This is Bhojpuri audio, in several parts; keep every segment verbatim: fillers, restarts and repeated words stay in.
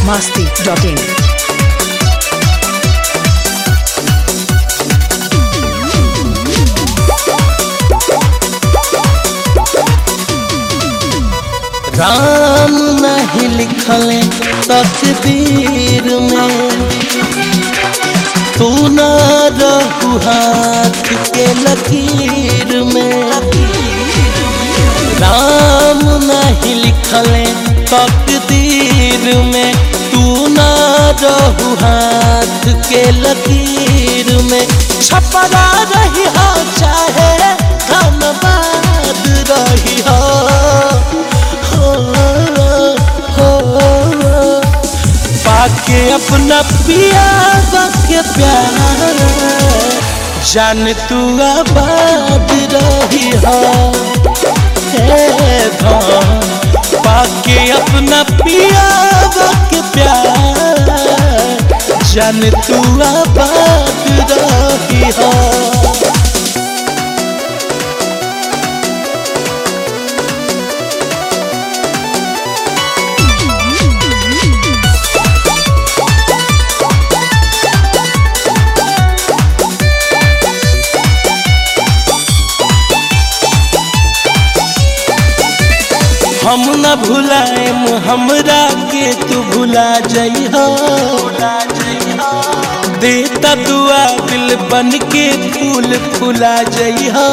masti dot in. राम नहीं लिखले तकदीर में, तू ना रहू हाथ के लकीर में। राम नहीं लिखले तकदीर में, तू ना रहू हाथ के लकीर में। छपरा रही हो चाहे धनबाद रही हो, पाके अपना पिया के प्यार जान तू आबाद रही हो। पाके अपना पिया के प्यार जान तू आबाद रही हो। हम न भुलाएम हमरा के तू भुला जइहो। देता दुआ दिल बन के फूल फुला जइहो।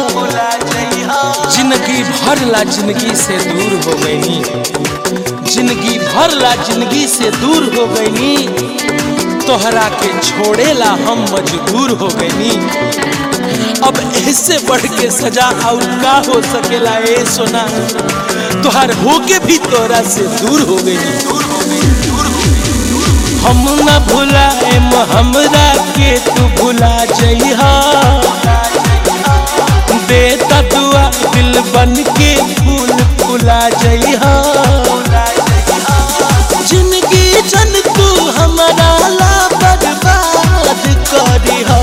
जिंदगी भर ला जिंदगी से दूर हो गईनी, जिंदगी भर ला जिंदगी से दूर हो गईनी। तोहरा के छोड़ेला हम मजबूर हो गईनी। अब ऐसे बढ़ के सजा और का हो सकेला ए सोना, तोहर होके भी तोरा से दूर हो गई। हम न भुलाएम हमरा के तू भुला जइहा। देता दुआ दिल बन के फूल फुला जइहा। जिंदगी जन तू हमारा ला बर्बाद करिहा।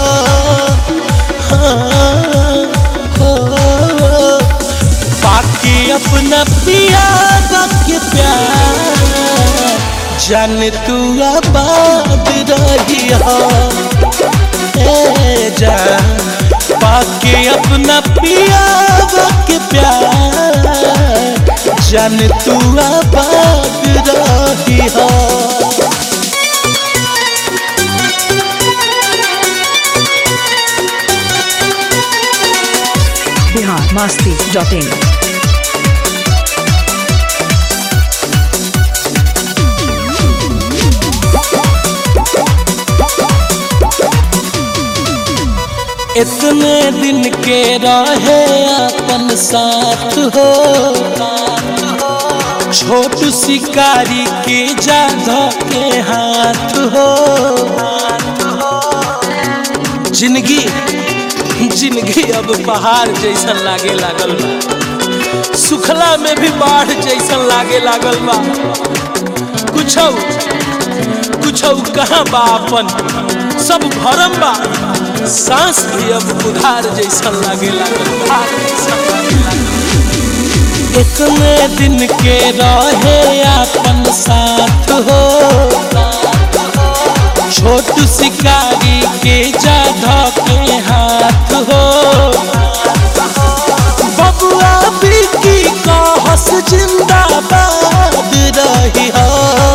पाके अपना पिया के प्यार जान तू आबाद रही हो। जान पाके अपना पिया के प्यार जान तू आबाद रही हो। Bihar masti dot in. इतने दिन के रहे अपन साथ हो, छोटू शिकारी के जाधा के हाथ हो। जिंदगी जिंदगी अब पहाड़ जैसन लागे लागल बा, सुखला में भी बाढ़ जैसन लागे लागल बा। कुछ कुछ कहाँ बा अपन, सब भरम बा। सांस भी अब उधार जैसन लागे लागल बा। इतने दिन के रहे अपन साथ हो, छोटू शिकारी के जाधा के हाथ हो। बबुआ बिकी का हंस जिंदाबाद रही हो।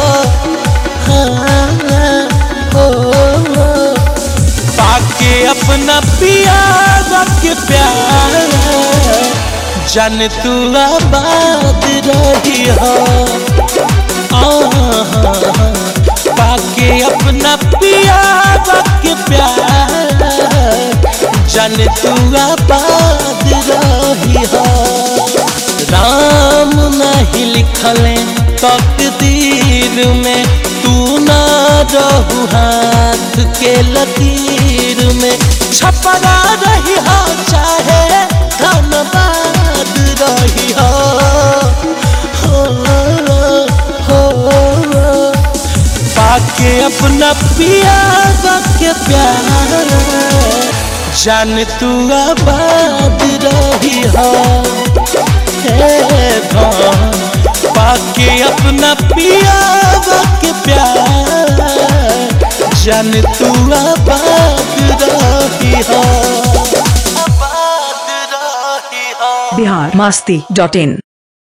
पाके अपना पिया के प्यार जान तू आबाद रही हो। पाके अपना पिया के प्यार जान तू आबाद रही हो। राम नहीं लिखले तकदीर में, तू ना रहू हाथ के लकीर में। छपरा रही हो चाहे धनबाद रही हो, पाके अपना पिया के प्यार जान तू आबाद रही हो। पाके अपना पिया के प्यार जान तू आबाद रही हो। बिहार मस्ती डॉट इन।